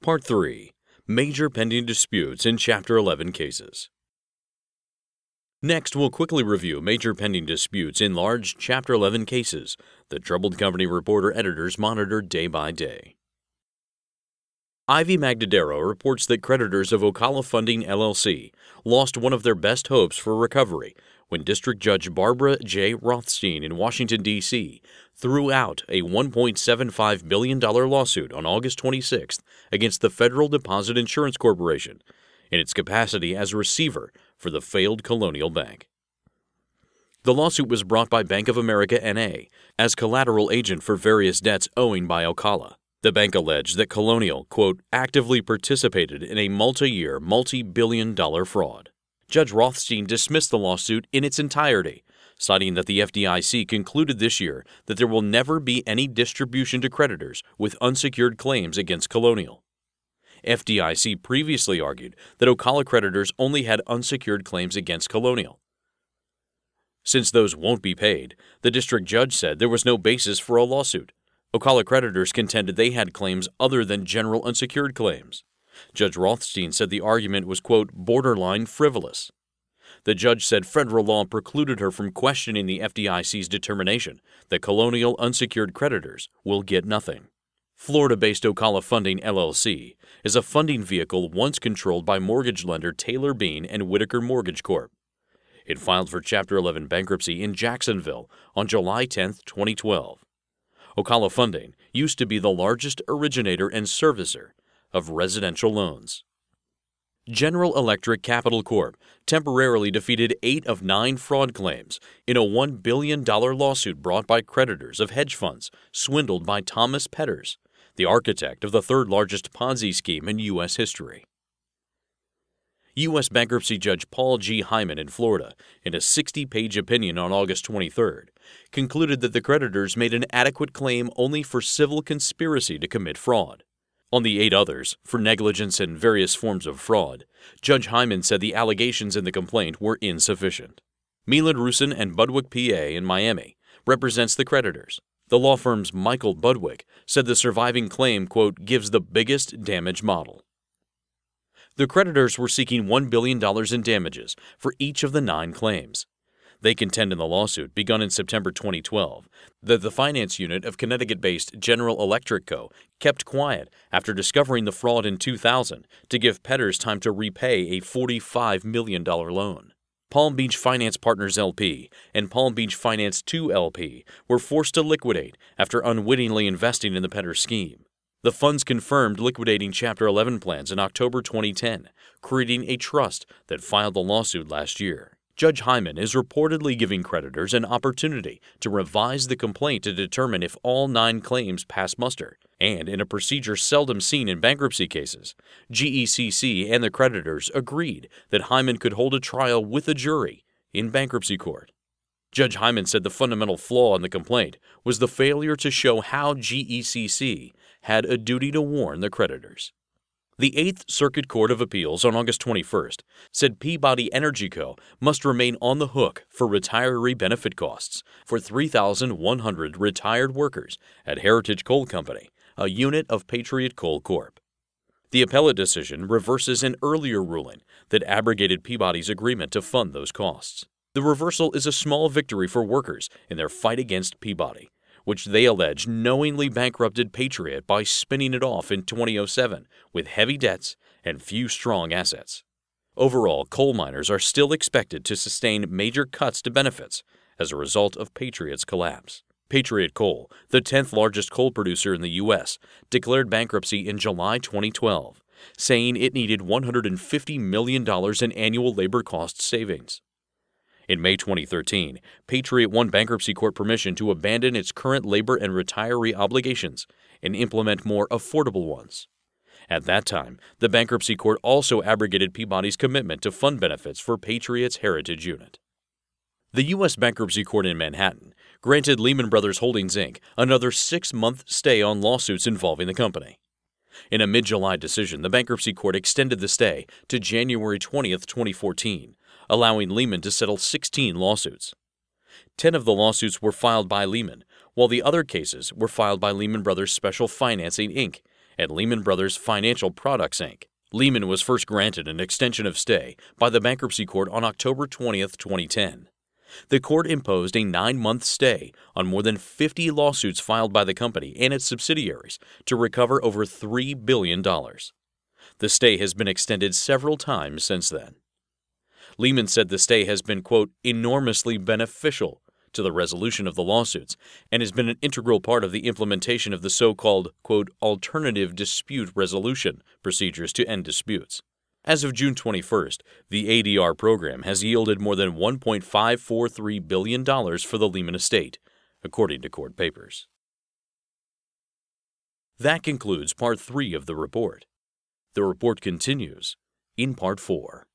Part 3. Major pending disputes in Chapter 11 cases. Next, we'll quickly review major pending disputes in large Chapter 11 cases that Troubled Company Reporter editors monitor day by day. Ivy Magdadero reports that creditors of Ocala Funding LLC lost one of their best hopes for recovery when District Judge Barbara J. Rothstein in Washington, D.C. threw out a $1.75 billion lawsuit on August 26th against the Federal Deposit Insurance Corporation in its capacity as receiver for the failed Colonial Bank. The lawsuit was brought by Bank of America N.A. as collateral agent for various debts owing by Ocala. The bank alleged that Colonial, quote, actively participated in a multi-year, multi-billion-dollar fraud. Judge Rothstein dismissed the lawsuit in its entirety, citing that the FDIC concluded this year that there will never be any distribution to creditors with unsecured claims against Colonial. FDIC previously argued that Ocala creditors only had unsecured claims against Colonial. Since those won't be paid, the district judge said there was no basis for a lawsuit. Ocala creditors contended they had claims other than general unsecured claims. Judge Rothstein said the argument was, quote, borderline frivolous. The judge said federal law precluded her from questioning the FDIC's determination that Colonial unsecured creditors will get nothing. Florida-based Ocala Funding LLC is a funding vehicle once controlled by mortgage lender Taylor Bean and Whitaker Mortgage Corp. It filed for Chapter 11 bankruptcy in Jacksonville on July 10, 2012. Ocala Funding used to be the largest originator and servicer of residential loans. General Electric Capital Corp. Temporarily defeated 8 of 9 fraud claims in a $1 billion lawsuit brought by creditors of hedge funds swindled by Thomas Petters, the architect of the third-largest Ponzi scheme in U.S. history. U.S. Bankruptcy Judge Paul G. Hyman in Florida, in a 60-page opinion on August 23rd, concluded that the creditors made an adequate claim only for civil conspiracy to commit fraud. On the 8 others, for negligence and various forms of fraud, Judge Hyman said the allegations in the complaint were insufficient. Meland Rusin and Budwick, PA, in Miami, represents the creditors. The law firm's Michael Budwick said the surviving claim, quote, gives the biggest damage model. The creditors were seeking $1 billion in damages for each of the 9 claims. They contend in the lawsuit, begun in September 2012, that the finance unit of Connecticut-based General Electric Co. kept quiet after discovering the fraud in 2000 to give Petters time to repay a $45 million loan. Palm Beach Finance Partners LP and Palm Beach Finance II LP were forced to liquidate after unwittingly investing in the Petters scheme. The funds confirmed liquidating Chapter 11 plans in October 2010, creating a trust that filed the lawsuit last year. Judge Hyman is reportedly giving creditors an opportunity to revise the complaint to determine if all 9 claims pass muster, and in a procedure seldom seen in bankruptcy cases, GECC and the creditors agreed that Hyman could hold a trial with a jury in bankruptcy court. Judge Hyman said the fundamental flaw in the complaint was the failure to show how GECC had a duty to warn the creditors. The 8th Circuit Court of Appeals on August 21st said Peabody Energy Co. must remain on the hook for retiree benefit costs for 3,100 retired workers at Heritage Coal Company, a unit of Patriot Coal Corp. The appellate decision reverses an earlier ruling that abrogated Peabody's agreement to fund those costs. The reversal is a small victory for workers in their fight against Peabody, which they allege knowingly bankrupted Patriot by spinning it off in 2007 with heavy debts and few strong assets. Overall, coal miners are still expected to sustain major cuts to benefits as a result of Patriot's collapse. Patriot Coal, the 10th largest coal producer in the U.S., declared bankruptcy in July 2012, saying it needed $150 million in annual labor cost savings. In May 2013, Patriot won bankruptcy court permission to abandon its current labor and retiree obligations and implement more affordable ones. At that time, the bankruptcy court also abrogated Peabody's commitment to fund benefits for Patriot's Heritage unit. The U.S. Bankruptcy Court in Manhattan granted Lehman Brothers Holdings, Inc. another 6-month stay on lawsuits involving the company. In a mid-July decision, the bankruptcy court extended the stay to January 20, 2014, allowing Lehman to settle 16 lawsuits. 10 of the lawsuits were filed by Lehman, while the other cases were filed by Lehman Brothers Special Financing, Inc. and Lehman Brothers Financial Products, Inc. Lehman was first granted an extension of stay by the bankruptcy court on October 20, 2010. The court imposed a 9-month stay on more than 50 lawsuits filed by the company and its subsidiaries to recover over $3 billion. The stay has been extended several times since then. Lehman said the stay has been, quote, enormously beneficial to the resolution of the lawsuits and has been an integral part of the implementation of the so-called, quote, alternative dispute resolution procedures to end disputes. As of June 21st, the ADR program has yielded more than $1.543 billion for the Lehman estate, according to court papers. That concludes Part 3 of the report. The report continues in Part 4.